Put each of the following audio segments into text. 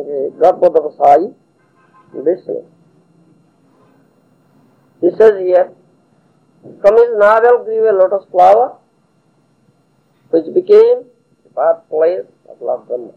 Garbhodavasai Vishnu. He says here, from his navel grew a lotus flower, which became the birthplace of Lord Brahma.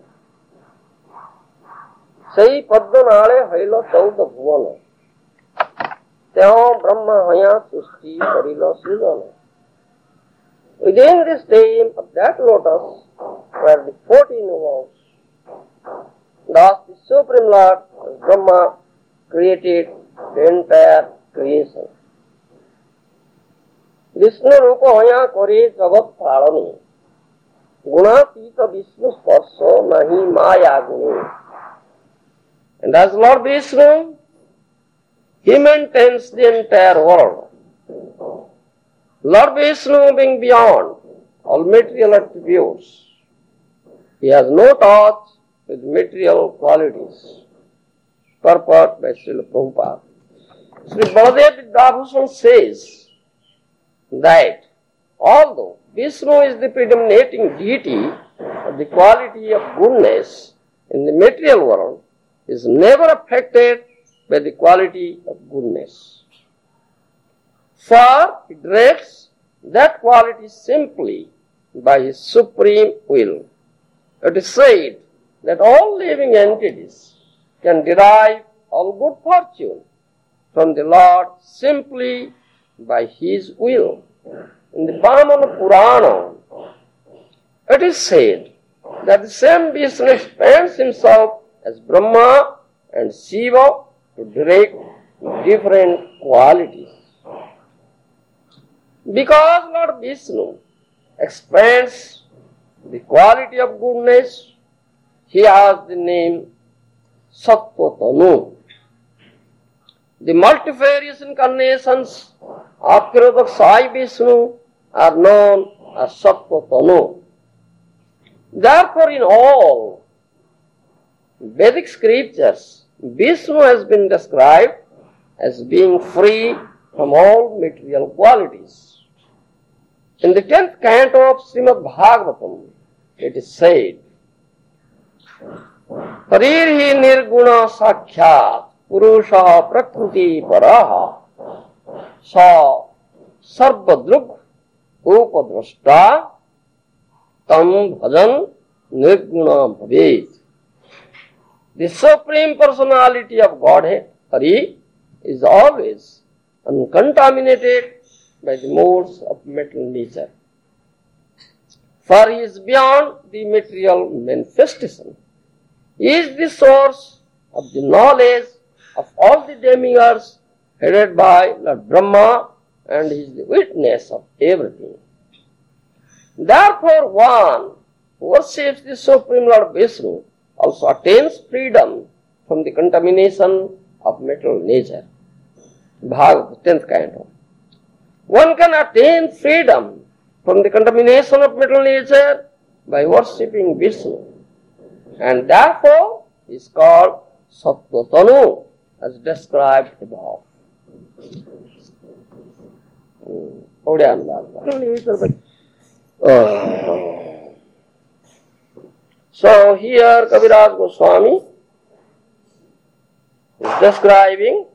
Sei Padmanale Haila Chauda Bhuvana. Teo Brahma Haya Susti Parila Sridana. Within the stem of that lotus were the 14 worlds. Thus the Supreme Lord Brahma created the entire creation. Vishnu Rupa Haya Kore Jagat Phalani. Gunatita Vishnu Sparsa Nahi Maya Guni. And as Lord Vishnu, he maintains the entire world. Lord Vishnu being beyond all material attributes, he has no touch with material qualities. Purport by Srila Prabhupada. Sri Baladev Vidyabhushan says that although Vishnu is the predominating deity of the quality of goodness in the material world, he is never affected by the quality of goodness. For he directs that quality simply by his supreme will. It is said that all living entities can derive all good fortune from the Lord simply by his will. In the Vamana Purana, it is said that the same Vishnu expands himself as Brahma and Shiva to direct different qualities. Because Lord Vishnu expands the quality of goodness, he has the name Sattva-tanu. The multifarious incarnations of Kshirodak Sai Vishnu are known as Sattva-tanu. Therefore, in all Vedic scriptures, Vishnu has been described as being free from all material qualities. In the 10th canto of Srimad Bhagavatam, it is said, Parirhi nirguna sakhyat purusha prakriti paraha sa sarvadrug upadrashta tam bhajan nirguna bhavet. The Supreme Personality of Godhead, Hari, is always uncontaminated by the modes of material nature. For he is beyond the material manifestation. He is the source of the knowledge of all the demigods headed by Lord Brahma, and he is the witness of everything. Therefore, one who worships the Supreme Lord Vishnu also attains freedom from the contamination of material nature. Bhagavad, 10th canto. One can attain freedom from the contamination of material nature by worshipping Vishnu, and therefore is called Sattva-tanu, as described above. So here Kaviraj Goswami is describing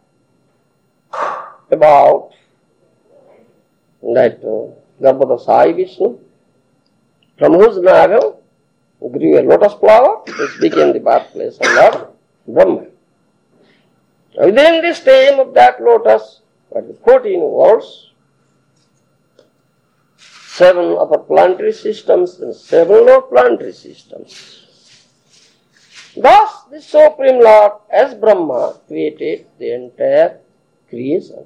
about that Garbhodavasai Vishnu, from whose navel grew a lotus flower, which became the birthplace of Lord Brahma. Within the stem of that lotus were the 14 worlds, 7 upper planetary systems and 7 lower planetary systems. Thus, the Supreme Lord, as Brahma, created the entire creation.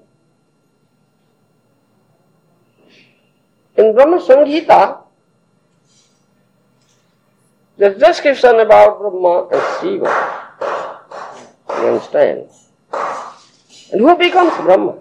In Brahma Samhita, there is description about Brahma and Shiva. You understand? And who becomes Brahma?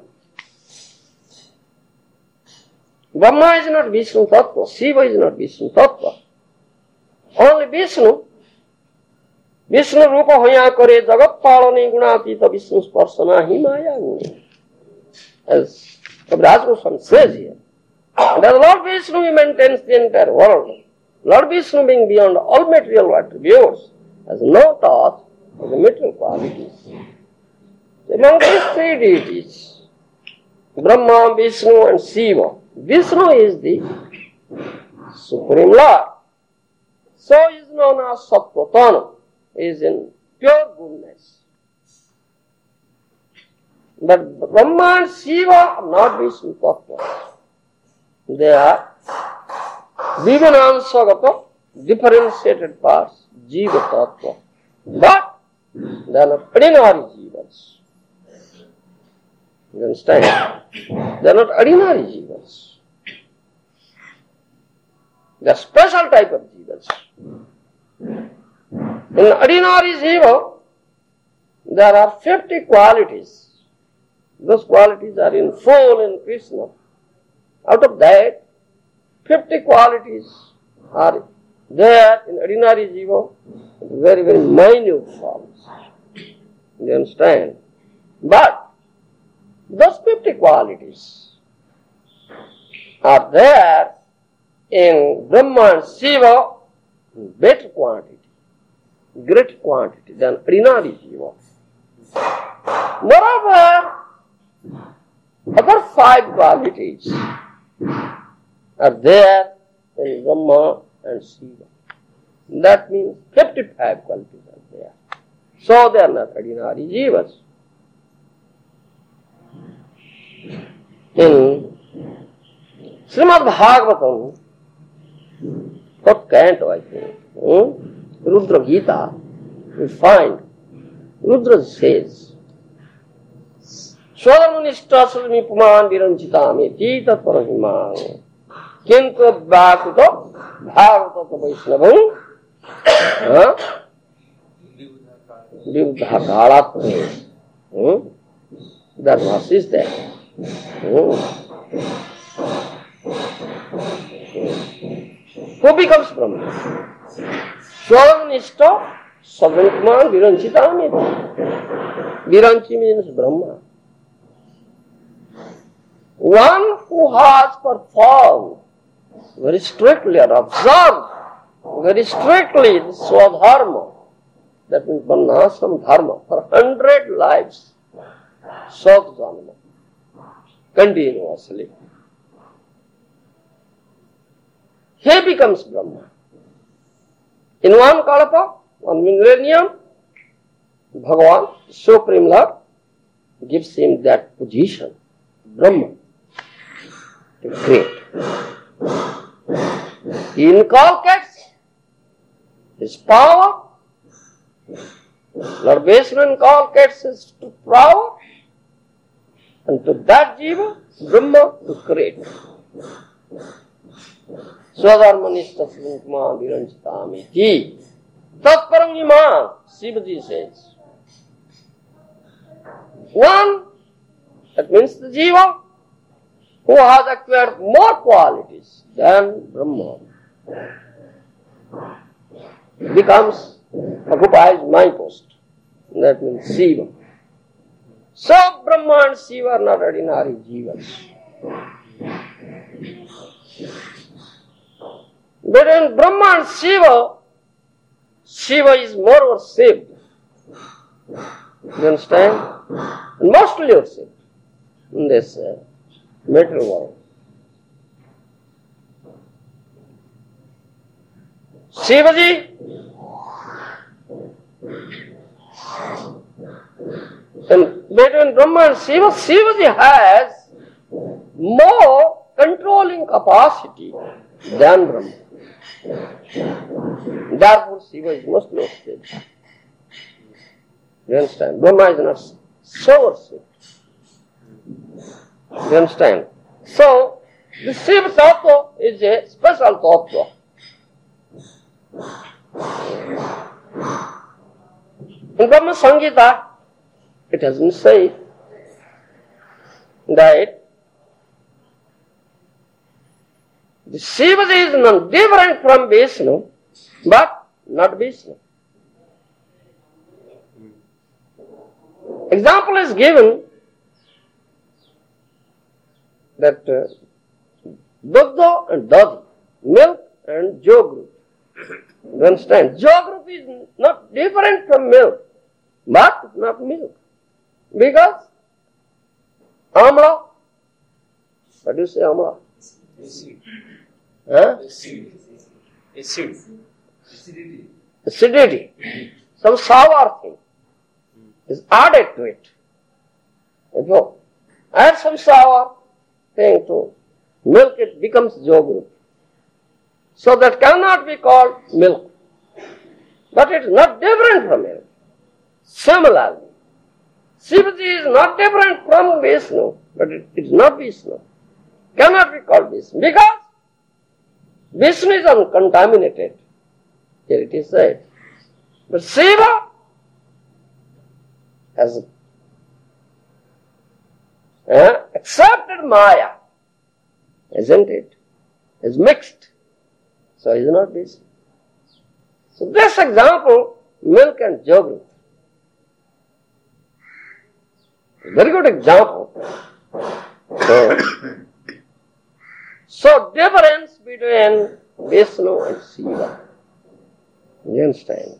Brahma is not Vishnu Tattva, Shiva is not Vishnu Tattva. Only Vishnu. Vishnu Rupa Hoya Kore Jagat Palani Gunatita Vishnu Sparsana Himaya Guni. As Kaviraj Goswami says here. And as Lord Vishnu, he maintains the entire world. Lord Vishnu being beyond all material attributes, has no thought of the material qualities. Among these three deities, Brahma, Vishnu and Shiva, Vishnu is the Supreme Lord. So he is known as Sattva-tana, is in pure goodness. But Brahma and Shiva are not Vishnu Tattva. They are Vivanansagata, differentiated parts, Jiva Tattva. But they are not ordinary Jivas. You understand? They are not ordinary Jivas. They are special type of Jivas. In ordinary Jiva, there are 50 qualities. Those qualities are in full in Krishna. Out of that, 50 qualities are there in ordinary Jiva, very, very minute forms. You understand? But those 50 qualities are there in Brahma and Shiva in better quantity, great quantity than ordinary Jiva. Moreover, other 5 qualities are there in Brahma and Shiva. That means 55 qualities are there. So they are not ordinary Jivas. In Srimad Bhagavatam, what canto I think, Rudra Gita, we find Rudra says, Swadharmanishtasmi puman viranchitami tita parahimang kintu bhakuto bhagavata vaishnavang Vivdha Kalatme. That verse is there. Who becomes Brahma? Swadharmanishta Sadhankuman Viranchitami. Viranchi means Brahma. One who has performed very strictly or observed very strictly the Swadharma, that means Varnashram Dharma, for 100 lives, Sadhanma, continuously. He becomes Brahma. In one kalpa, 1 millennium, Bhagavan, Supreme Lord, gives him that position, Brahma, to create. He inculcates his power. Lord Vishnu inculcates his power, and to that Jiva, Brahma, to create. Swadharmanishta Srinkma Viranchitami Ji. Tatparang Iman, Shivaji says. One, that means the Jiva, who has acquired more qualities than Brahma, occupies my post. That means Shiva. So Brahma and Shiva are not ordinary Jivas. But in Brahma and Shiva, Shiva is more worshipped. You understand? And mostly worshipped in this material world. Shivaji, and between Brahma and Shiva, Shivaji has more controlling capacity than Brahma. Therefore, Shiva is most worshipped. You understand? Brahma is not so worshipped. You understand? So, the Shiva Tattva is a special Tattva. In Brahma Samhita, it has been said that the Shiva is not different from Vishnu, but not Vishnu. Example is given that Duddha and Dadi, milk and yogurt. You understand? Jog is not different from milk, but not milk. Because amla, what do you say amla? Huh? Acidity. Some sour thing is added to it. If you add some sour thing to milk, it becomes jogru. So that cannot be called milk. But it is not different from milk. Similarly, Shivaji is not different from Vishnu, but it is not Vishnu. Cannot be called Vishnu. Because Vishnu is uncontaminated. Here it is said. But Shiva has accepted Maya, isn't it? Is mixed. So is not this. So this example, milk and jogru. Very good example. So difference between Vishnu and Shiva. You understand?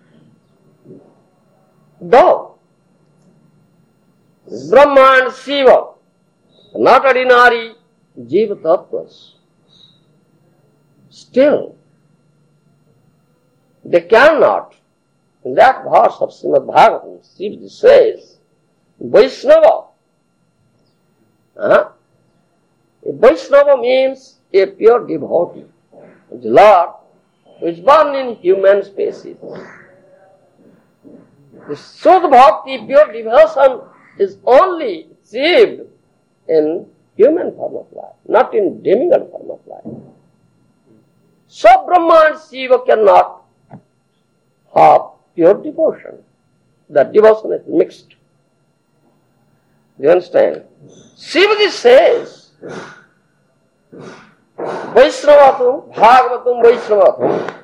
Though Brahma and Shiva are not ordinary Jiva Tattvas, still they cannot. In that verse of Srimad Bhagavatam, Shivaji says, Vaishnava. A Vaishnava means a pure devotee of the Lord who is born in human species. The Shuddha Bhakti, pure devotion, is only achieved in human form of life, not in demigod form of life. So Brahma and Shiva cannot have pure devotion. That devotion is mixed. Do you understand? Shivaji says, Vaishnavatum, Bhagavatum, Vaishnavatum.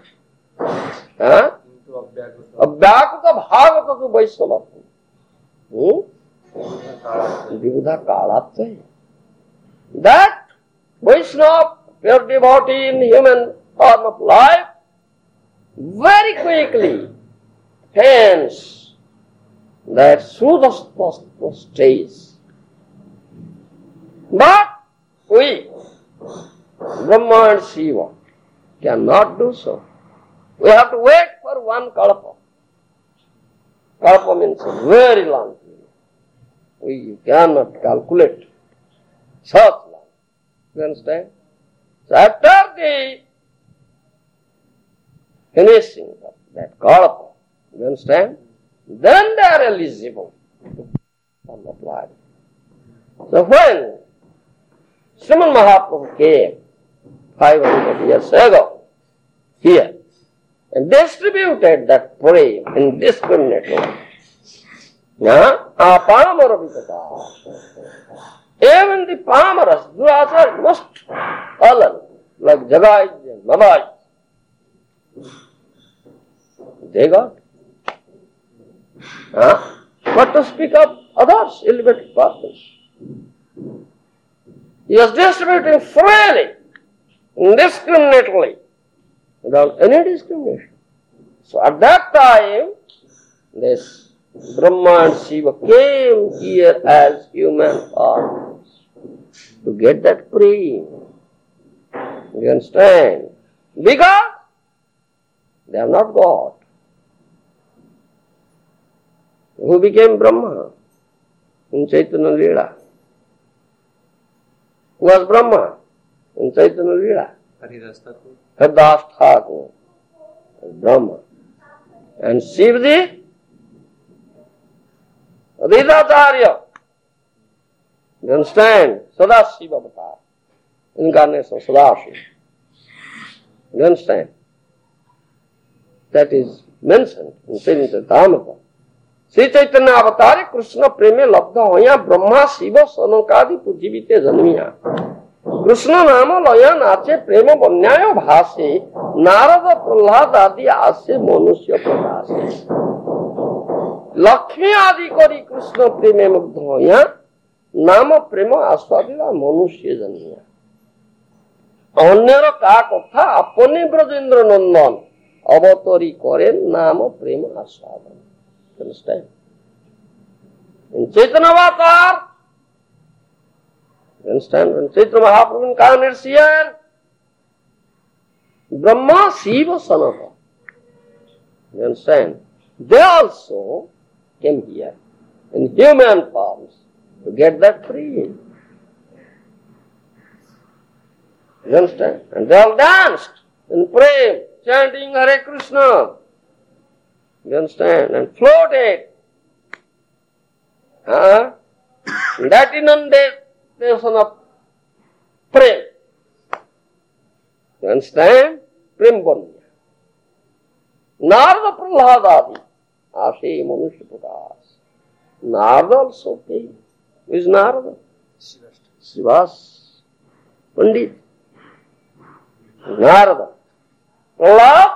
Abhyakata Bhagavatam Vaishnavatum. Vivudha Kalatva. That Vaishnava, pure devotee in human form of life, very quickly attains that Shuddha stage. But we, Brahma and Shiva, cannot do so. We have to wait for one kalpa. Kalpa means a very long period. We cannot calculate such long. You understand? So after the finishing of that kalpa, you understand? Then they are eligible to apply. So when Srimad Mahaprabhu came 500 years ago here and distributed that prey indiscriminately, even the Pamaras, Duracharya must learn, like Jagai and Mamai. They got. What to speak of others, elevated persons? He was distributing freely, indiscriminately, without any discrimination. So at that time, this Brahma and Shiva came here as human forms to get that prey. You understand? Because they are not God. Who became Brahma in Chaitanya Leela? Who was Brahma in Chaitanya Leela? Haridas Thakur was Brahma. And Shivaji? Aditacharya. You understand? Sadashiva Avatar. Incarnation of Sadashiva. You understand? That is mentioned in Sri Chaitamrita. Sri Chaitanya Avatare Krishna Preme Labdha Hoya Brahma Shiva Sanokadi Pujivite Janmiya. Krishna Nama Laya Nache Prema Banyaya Bhase Narada Prahlad Adi Ase Manusya Prakase. Lakshmi Adi Kori Krishna Preme Labdha Hoya Nama Prema Aswadila Manusya Janmiya. Annera ka kotha apani Brajendra Nandan avatari koren nama prema aswadan. Understand? In Chaitanya Avatar, you understand? When Chaitanya Mahaprabhu incarnates here, Brahma, Shiva, Sanatana. You understand? They also came here in human forms to get that free. You understand? And they all danced in prayer, chanting Hare Krishna. You understand? And floated. That inundation of prem. You understand? Prem Banya. Narada Prahlada Ashe Manusha Putas. Narada also came. Who is Narada? Srivas Pandit. Narada. Prahlad?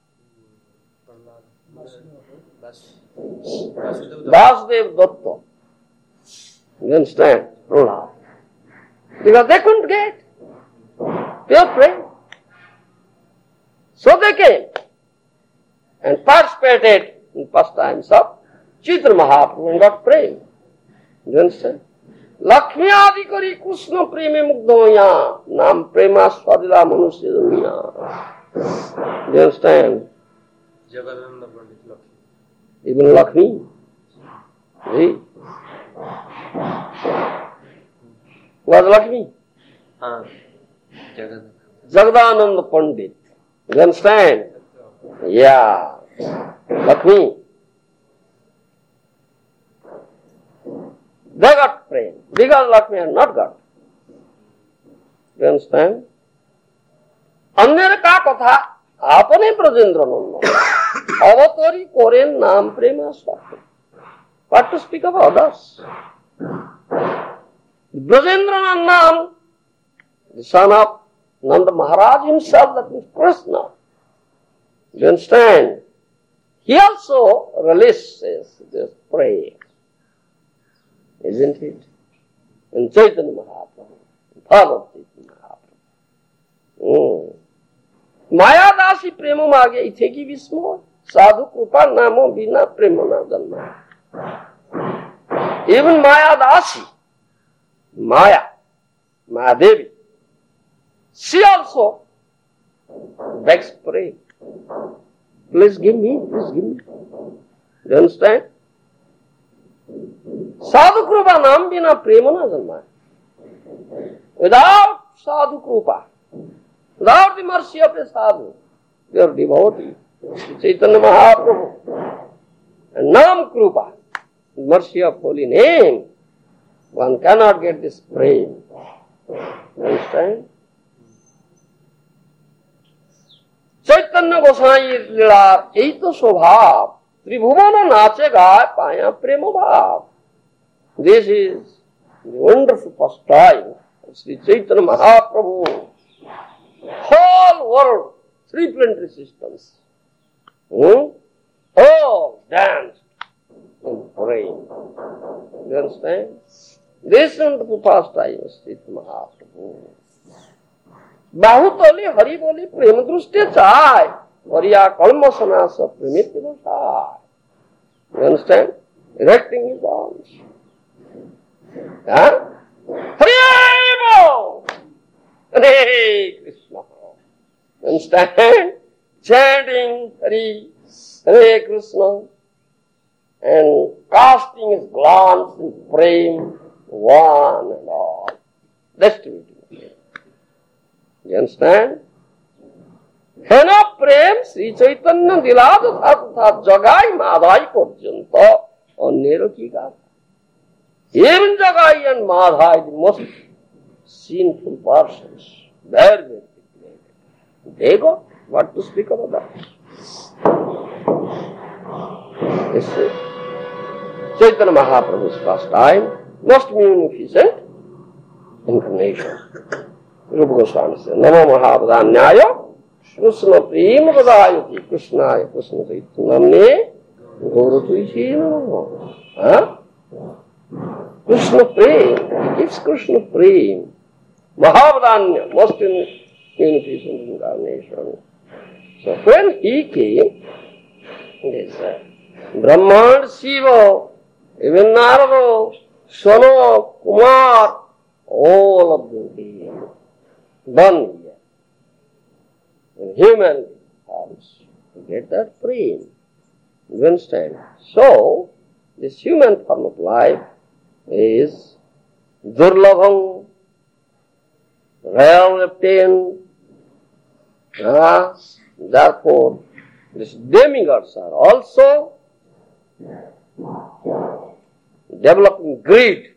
Vasudev Datta. You understand? Prahlad. Because they couldn't get pure prem. So they came and participated in pastimes of Chaitanya Mahaprabhu and got prem. You understand? Lakshmi adi kari Krishna preme mugdhoya nam prema swadila manusya dunya. You understand? Jagadananda Pandit Lakshmi. Even Lakshmi. See? Was Lakshmi? Jagadananda Pandit. You understand? Yeah. Lakshmi. They got prem. Because Lakshmi had not got. You understand? अन्य का कथा आपने ब्रजेंद्र नंदन अवतरी कोरेन नाम प्रेम स्वास्थ्य. What to speak of others? Brajendra Nandan, the son of Nanda Maharaj himself, that means Krishna. You understand? He also releases this prayer. Isn't it? In Chaitanya Mahaprabhu, in form of Chaitanya Mahaprabhu. Maya dasi prema mage itheki vismo sadhu krupa namo bina prema na janma. Even Maya dasi, Maya Devi, she also begs pray. Please give me, please give me. You understand? Sadhu Krupa Nam Bina Premana Janma. Without Sadhu Krupa, without the mercy of a sadhu, your devotee, Chaitanya Mahaprabhu, and Nam Krupa, mercy of holy name, one cannot get this prem. Understand? Chaitanya Gosai Lila Chaitanya Sobhav Tribhuvana Nache Gaya Paya Prema Bhav. This is the wonderful pastime of Sri Chaitanya Mahaprabhu. Whole world, three planetary systems, all danced and praying. You understand? This wonderful pastime of Sri Chaitanya Mahaprabhu. Bahutali Hari Boli Prema Drushti Chai Variya Kalma Sanasa Primitti Dosai. You understand? Erecting his arms. Hari Bol! Hare Krishna. Understand? Chanting Hare Krishna and casting his glance in prem one and all. Distributing. You understand? Hena prem Sri Chaitanya Dilad Tatha Jagai Madhai Porjanta Annero ki gatha. Even Jagai and Madhai, the most sinful persons, very, very degraded. They got what to speak about that. This Chaitanya Mahaprabhu's pastime, most munificent incarnation. Rupa Goswami says, Namo Mahavadanyaya Krishna Prema Vadayati Krishnaya Krishna Chaitanya Gauratuishi Namo. Krishna Prema, he gives Krishna Prema. Mahavadanya, most munificent incarnation. So when he came, this Brahman, Shiva, even Narada, Shana, Kumar, all of them came. One here. In human forms. To get that frame. You understand? So, this human form of life is Durlabham, rarely obtained. Therefore, these demigods are also developing greed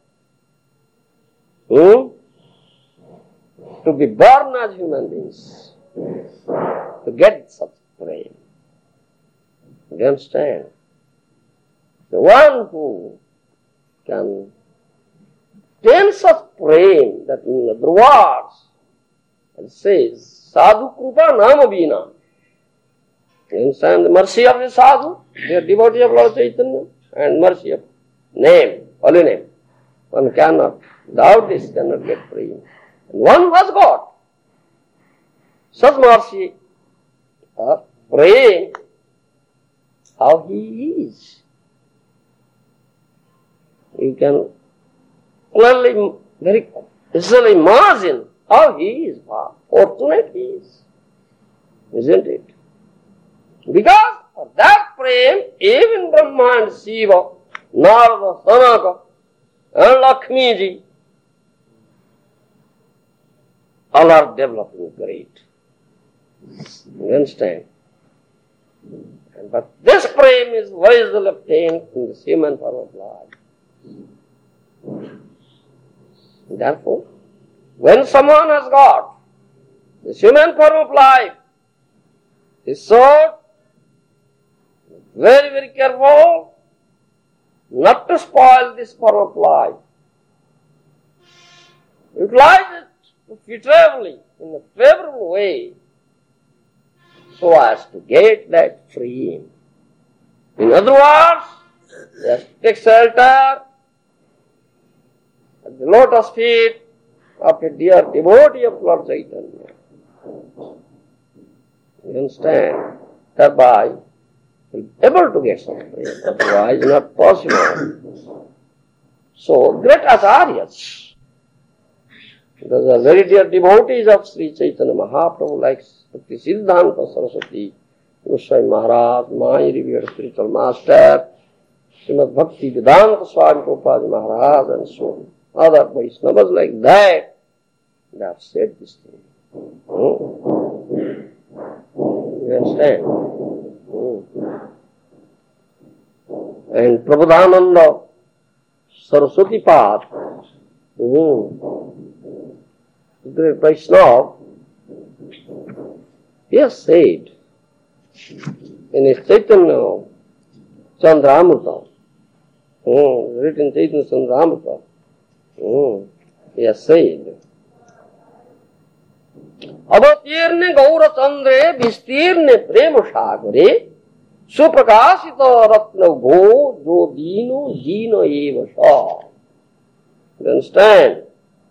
to be born as human beings, to get such prey. You understand? The one who can obtain such prey, that in other words, it says, sadhu krupa nama vina. You understand the mercy of the sadhu? They are devotee of Lord Chaitanya, and mercy of name, holy name. One cannot, without this, cannot get free. And one was God. Such mercy of praying how he is. You can clearly, very easily imagine how he is, how fortunate he is. Isn't it? Because of that praying, even Brahma and Shiva, Narada, Sanaka, and Lakshmi ji, all are developing great. You understand? But this prem is wisely obtained in the human form of life. Therefore, when someone has got the human form of life, he should very, very careful not to spoil this form of life. Utilize it fittingly, in a favorable way, so as to get that free. In other words, just take shelter at the lotus feet of a dear devotee of Lord Chaitanya. You understand? Thereby, you'll be able to get some free. Otherwise, not possible. So, great acharyas, those are very dear devotees of Sri Chaitanya Mahaprabhu, like Bhakti Siddhanta Saraswati, Goswami Maharaj, my revered spiritual master, Srimad Bhakti Vedanta Swami Prabhupada Maharaj, and so on. Other Vaishnavas like that, they have said this thing. You understand? And Prabodhananda Saraswati Path, great Vaishnava, he has said in his Chaitanya Chandramrita, written Chaitanya Chandramrita, he has said, Avatirne Gaura Chandre Vistirne Prema Sagare Suprakashita Ratna Go Jo Dino Dino Eva Sha. You understand?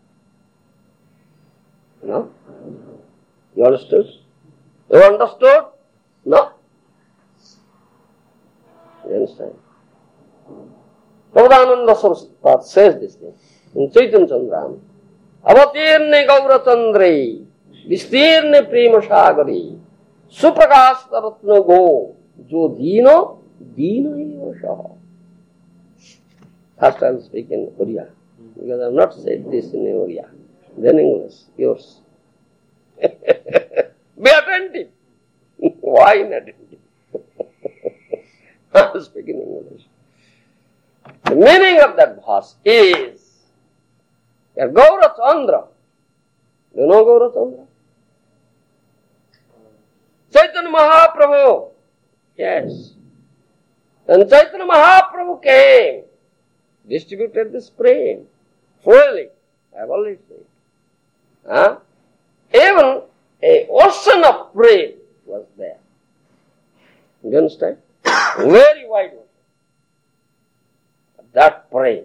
No? You understood? You understood? No? You understand? Prabodhananda Saraswati says this thing in Chaitanya Chandram. Avatirne Gaura Chandre Vistirne Prema Sagare Suprakashita Ratna Go Jo Dino Dino Eva Sha. First I will speak in Oriya, because I have not said this in Oriya. Then English, yours. Be attentive. Why inattentive? I am speaking English. The meaning of that verse is that Gaura Chandra. Do you know Gaura Chandra? Chaitanya Mahaprabhu. Yes. And Chaitanya Mahaprabhu came, distributed this prem freely. I have already said. Even a ocean of prem was there. You understand? Very wide ocean. That prem.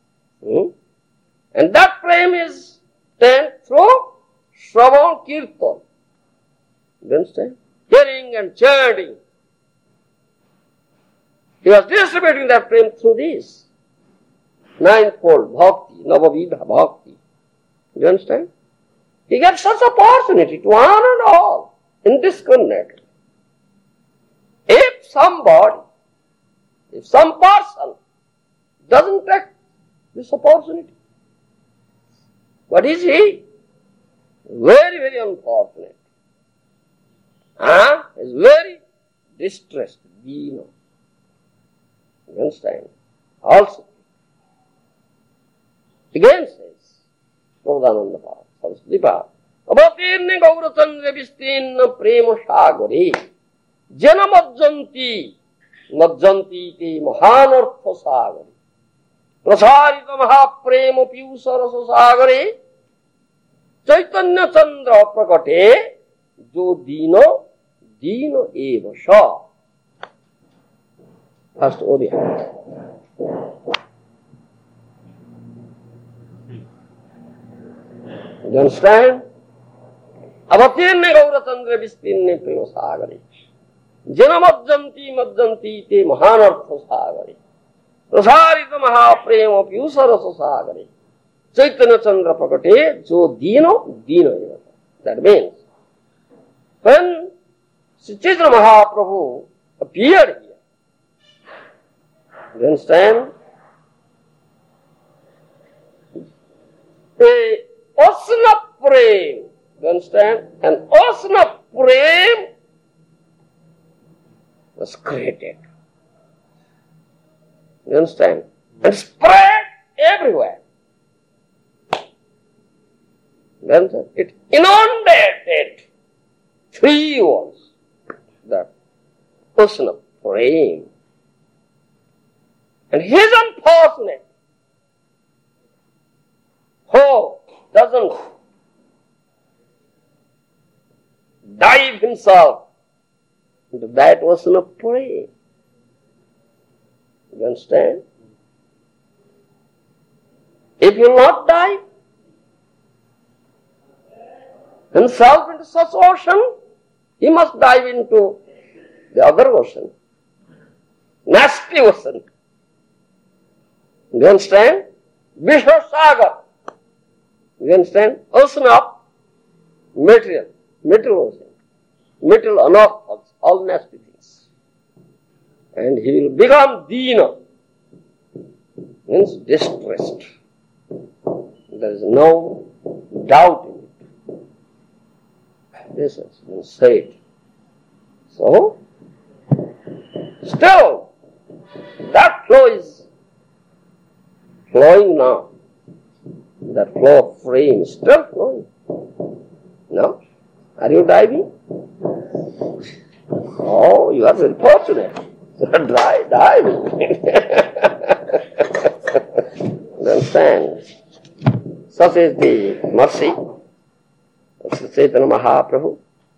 And that prem is turned through Shravan Kirtan. You understand? hearing and chanting. He was distributing that prem through this ninefold bhakti, navavidha bhakti. You understand? He gets such opportunity to honor all indiscriminately. If some person doesn't take this opportunity, what is he? Very, very unfortunate. Is very distressed. You understand? Also, again says, Prabhupada Saraswati Pad, Avatirne Gaurachandra Vistinna Prema Sagare Jana Majjanti te Mahanartha Sagare Prasarita Mahaprema Piyusa Rasa Sagare Chaitanya Chandra Prakate Jo Dino Eva Sha. First Odia. You understand? Avatirne Gaurachandra Vistinne Prema Sagare Jana Majjanti te Mahanartha Sagare Prasarita Mahaprema Piyusa Rasa Sagare Chaitanya Chandra Prakate Jo Dino Eva. That means, when Sri Chaitanya Mahaprabhu appeared here, you understand? A ocean of prem, you understand? An ocean of prem was created. You understand? And spread everywhere. Then it inundated 3 walls, the ocean of prem. And he is unfortunate who doesn't dive himself into that ocean of prem. You understand? If you will not dive himself into such ocean, he must dive into the other ocean, nasty ocean. You understand? Vishwasagar. You understand? Ocean of material ocean, material anarthas, all nasty things. And he will become Dina, means distressed. There is no doubt in it. This has been said. So, still, that flow is flowing now. That flow of frame is still flowing. No? Are you diving? Oh, you are very fortunate. You are diving. Understand? Such is the mercy of Sri Chaitanya Mahaprabhu,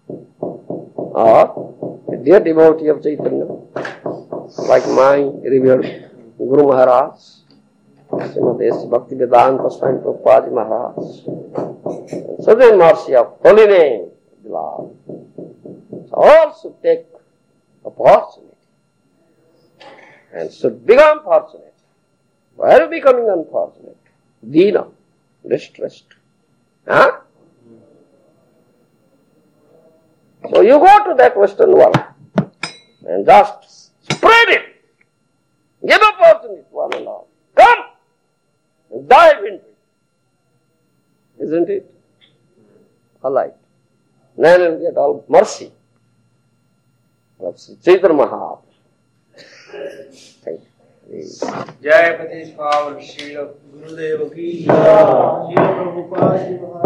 or a dear devotee of Chaitanya, like my revered Guru Maharaj, Srimati Bhaktivedanta Swami Prabhupada Maharaj. Such a mercy of holy name, beloved. So all should take opportunity and should become fortunate. While becoming unfortunate, Dina, distressed. Huh? So you go to that Western world and just spread it. Give opportunity to one and all. Come and dive into it. Isn't it? All right. Then you will get all mercy of Sri Chaitanya Mahaprabhu. Thank you. जय पति पावन श्री गुरुदेव की जय। श्री प्रभुपाद